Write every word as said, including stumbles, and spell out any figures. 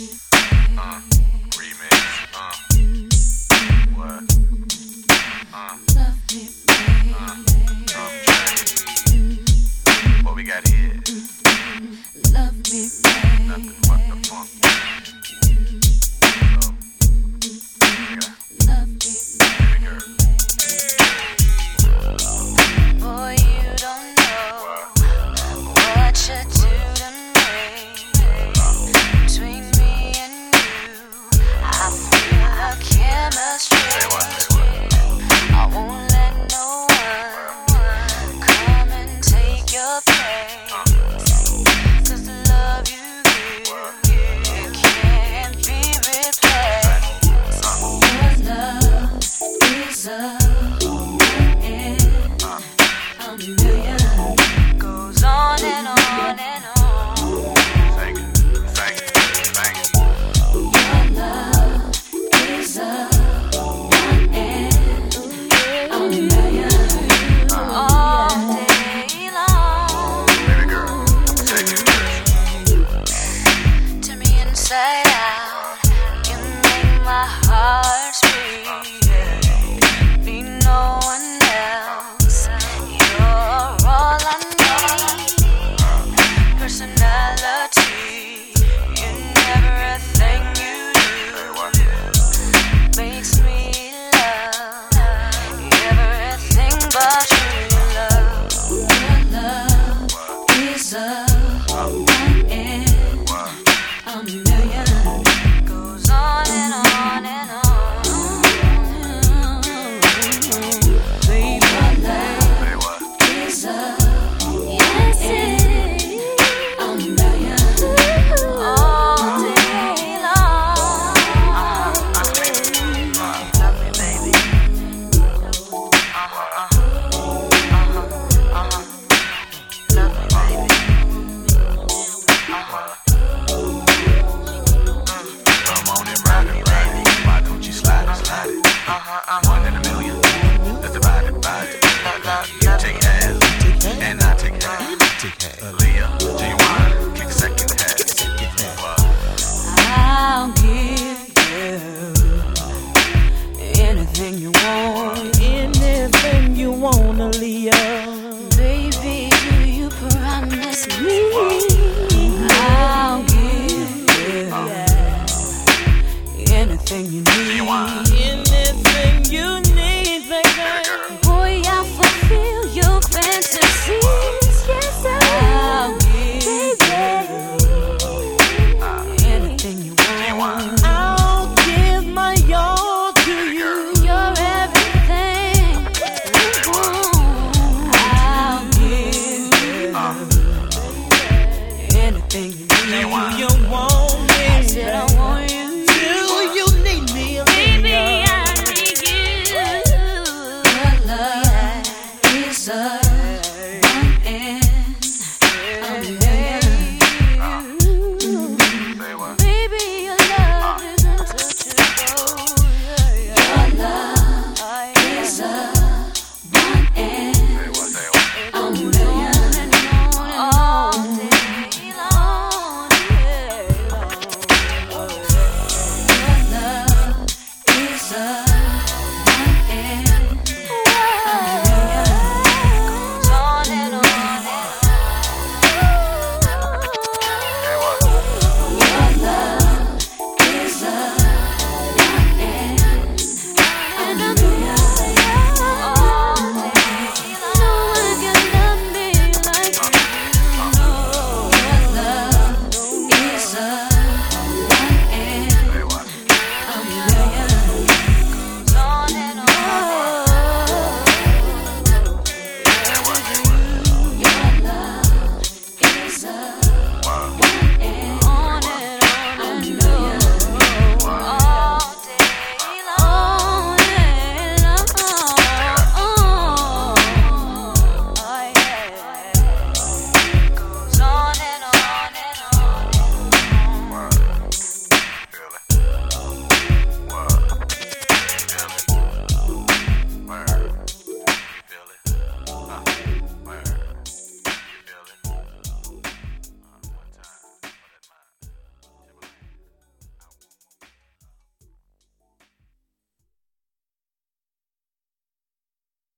Uh, remix. Uh, what? Uh, uh, drum track. What we got here? Love me, baby. Nothing but the funk. So, check it out. Love me, Baby girl. boy, you don't know what you do to me. Between me and you, I feel a chemistry. Say what? Say what? I won't let no one come and take your place. Cause the love you give, it can't be replaced. Your love is a and a million. Goes on and on and on. Thank you. Thank you. Thank you. Your love is a and a million. All day long. Baby girl. Take it. To me inside out, you make my heart speak. Be no one else. You're all I need. Personality in everything you Say do what? makes me love everything but you. Love, your love is a and What? a million. Goes on and on and on. Baby, love Say what? is a yes, a million. All day long. Love me, baby. Uh-huh, uh-huh, uh-huh, uh-huh. Love me, baby. Uh-huh. Come on and ride it, ride it. Why don't you slide it, slide it? Uh-huh, uh-huh. One in a million. Let's divide it, divide it. Love, love, You love take me. half, and I take half. Leah, Genuine, kick second half. What? I'll give you anything you want. Anything you wanna, Leah. Baby, do you promise me? I'll give you anything you Genuine. need. Anything you need, Baby baby. girl. Boy, I'll fulfill your fantasies. Yes, I'll give you anything you want. Genuine. I'll give my all to you. You're everything. I'll give you anything you